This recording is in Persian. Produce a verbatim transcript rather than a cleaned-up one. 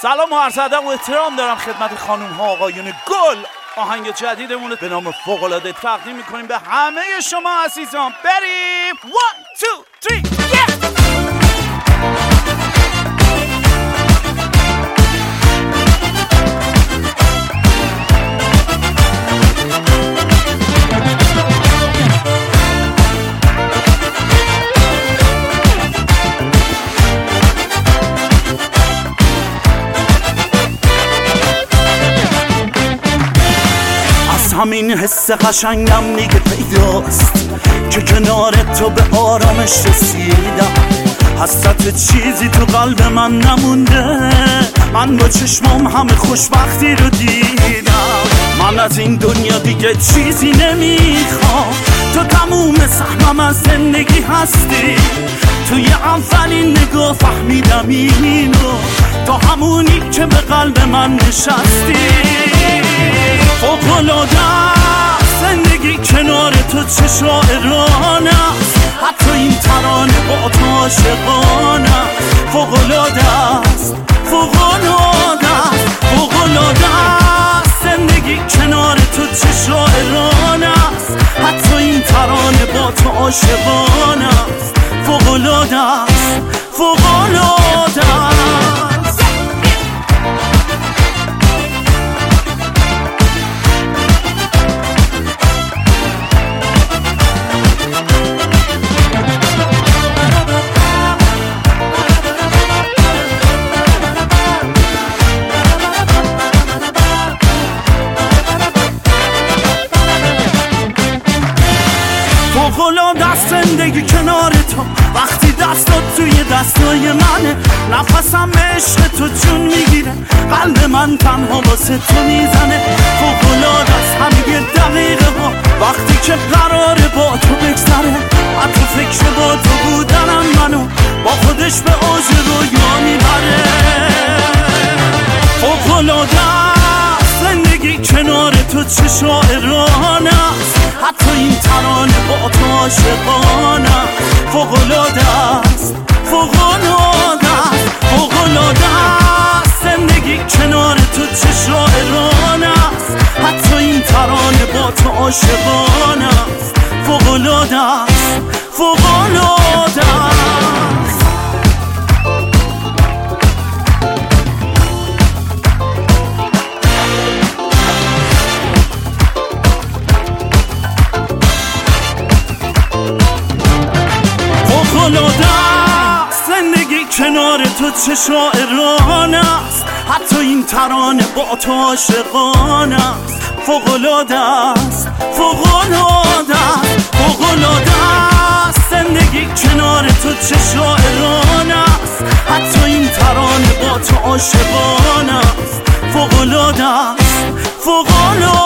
سلام و عرض ادب و احترام دارم خدمت خانم ها آقایون گل. آهنگ جدیدمون به نام فوق‌العاده تقدیم میکنیم به همه شما عزیزان. بریم one two three yeah! همین حس قشنگم دیگه پیداست که کنار تو به آرامش رسیدم. حسرت چیزی تو قلب من نمونده، من با چشمام همه خوشبختی رو دیدم. من از این دنیا دیگه چیزی نمیخوام، تو تموم سهمم از زندگی هستی. توی اولین نگاه فهمیدم اینو، تو همونی که به قلب من نشستی. فوق‌العاده زندگی کنار تو چه شاعرانه است، حتی این ترانه با تو عاشقانه است. فوق‌العاده است، فوق‌العاده است، فوق‌العاده است زندگی کنار تو چه شاعرانه است، حتی این ترانه با تو عاشقانه است. فوق‌العاده است، فوق‌العاده است. فوق‌العاده است زندگی کنار تو، وقتی دستات توی دستای منه. نفسم به عشق تو جون میگیره، قلب من تنها واسه تو میزنه. فوق‌العاده است همه دقیقه ها وقتی که قراره با تو بگذره. حتی فکر با تو بودنم منو با خودش به اوج رویا میبره. فوق‌العاده است زندگی کنار تو چه شاعرانه است، حتی این ترانه با تو عاشقانه است. فوق‌العاده است، فوق‌العاده است، فوق‌العاده است زندگی کنار تو چه شاعرانه است، حتی این ترانه با تو عاشقانه است. فوق‌العاده است، فوق‌العاده است. فوق‌العاده است زندگی کنار تو چه شاعرانه است، حتی این ترانه با تو عاشقانه است. فوق‌العاده است، فوق‌العاده است، فوق‌العاده است زندگی کنار تو چه شاعرانه است، حتی این ترانه با تو عاشقانه است. فوق‌العاده است، فوق‌العاده